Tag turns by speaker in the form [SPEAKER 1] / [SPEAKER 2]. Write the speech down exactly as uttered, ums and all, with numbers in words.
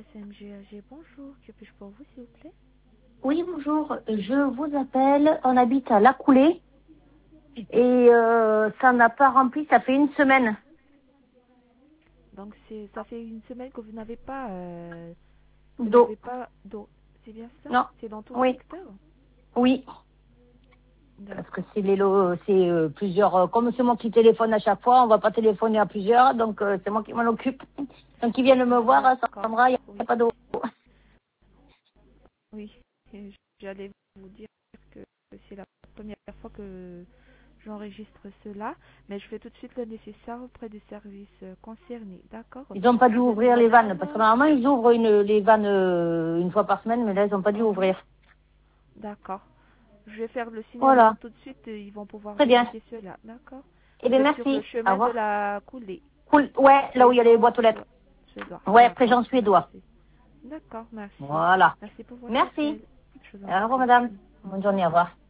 [SPEAKER 1] S M G A G, bonjour, que puis-je pour vous s'il vous plaît?
[SPEAKER 2] Oui, bonjour. Je vous appelle. On habite à La Coulée et euh, ça n'a pas rempli. Ça fait une semaine.
[SPEAKER 1] Donc c'est ça fait une semaine que vous n'avez pas euh, vous
[SPEAKER 2] d'eau.
[SPEAKER 1] n'avez pas d'eau. C'est bien ça?
[SPEAKER 2] Non.
[SPEAKER 1] C'est dans tout le
[SPEAKER 2] Oui.
[SPEAKER 1] secteur?
[SPEAKER 2] Oui. Parce que
[SPEAKER 1] D'accord.
[SPEAKER 2] c'est les lots, c'est euh, plusieurs. euh, comme c'est moi qui téléphone à chaque fois, on va pas téléphoner à plusieurs, donc euh, c'est moi qui m'en occupe. Donc ils viennent me voir, ah,
[SPEAKER 1] D'accord.
[SPEAKER 2] Sandra, il n'y a
[SPEAKER 1] Oui.
[SPEAKER 2] pas d'eau.
[SPEAKER 1] Oui. Et j'allais vous dire que c'est la première fois que j'enregistre cela, mais je fais tout de suite le nécessaire auprès des services euh, concernés. D'accord?
[SPEAKER 2] Ils n'ont pas dû
[SPEAKER 1] Vous êtes
[SPEAKER 2] ouvrir les vannes, parce que
[SPEAKER 1] madame?
[SPEAKER 2] normalement ils ouvrent une, les vannes euh, une fois par semaine, mais là ils n'ont pas dû
[SPEAKER 1] Mhm.
[SPEAKER 2] ouvrir.
[SPEAKER 1] D'accord. Je vais faire le signalement
[SPEAKER 2] Voilà.
[SPEAKER 1] tout de suite et ils vont pouvoir
[SPEAKER 2] Très bien.
[SPEAKER 1] vérifier cela. D'accord?
[SPEAKER 2] Eh
[SPEAKER 1] Vous
[SPEAKER 2] bien
[SPEAKER 1] êtes sur le
[SPEAKER 2] merci. Au
[SPEAKER 1] chemin de
[SPEAKER 2] revoir.
[SPEAKER 1] la coulée.
[SPEAKER 2] Cool. Ouais, là où il y a les
[SPEAKER 1] Préjean
[SPEAKER 2] boîtes aux lettres.
[SPEAKER 1] suédois. Suédois.
[SPEAKER 2] Ouais,
[SPEAKER 1] D'accord.
[SPEAKER 2] président suédois.
[SPEAKER 1] Merci. D'accord, merci.
[SPEAKER 2] Voilà.
[SPEAKER 1] Merci pour votre
[SPEAKER 2] Merci.
[SPEAKER 1] appel. Je vous en
[SPEAKER 2] Au revoir,
[SPEAKER 1] prie.
[SPEAKER 2] madame.
[SPEAKER 1] Au
[SPEAKER 2] Bonne
[SPEAKER 1] revoir.
[SPEAKER 2] journée, au revoir.